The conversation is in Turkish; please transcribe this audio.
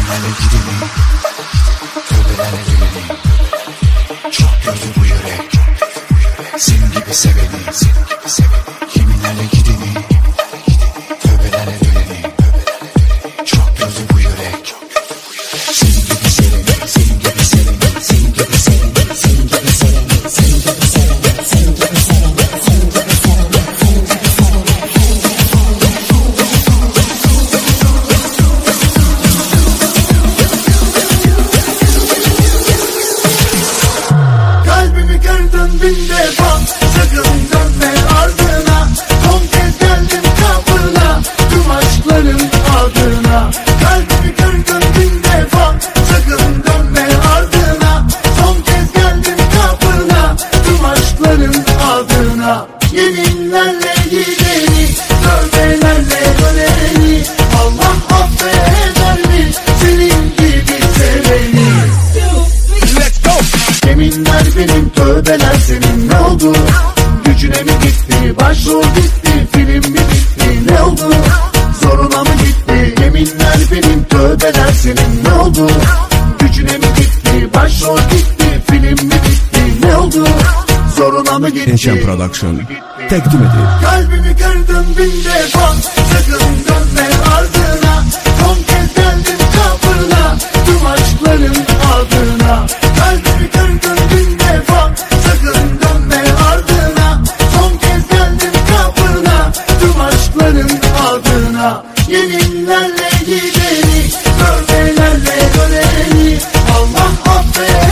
Kiminlerle gideni, tövbelerle geleni. Çok gördü bu yürek, senin gibi seveni. Kiminlerle gideni, tövbelerle geleni. Çok gördü bu yürek, senin gibi seveni, senin gibi seveni, senin gibi seveni, senin gibi seveni, senin gibi seveni, senin gibi seveni, senin gibi Kalbimi kırdın bin defa, sakın dönme ardına. Son kez geldim kapına, tüm aşkların adına. Kalbimi kırdın bin defa, sakın dönme ardına. Son kez geldim kapına, tüm aşkların adına. Yeminlerle gideni, tövbelerle döneni. Allah affeder mi senin gibi seveni? Yeminler benim, tövbeler senin, ne oldu? Gücüne mi gitti, başrol gitti, film mi bitti, ne oldu? Zoruna mı gitti? Yeminler benim, tövbeler senin, ne oldu? Gücüne mi gitti, başrol gitti, film mi bitti, ne oldu? Zoruna mı gitti? Neşen Production tekdim edir. Kalbimi kırdın bin defa, sakın dönme ardına. Son kez geldim kapına, tüm aşkların adına. Kalbimi kırdın bin defa, sakın dönme ardına. Son kez geldim kapına, tüm aşkların adına. Yeminlerle gideni, tövbelerle döneni. Allah affeder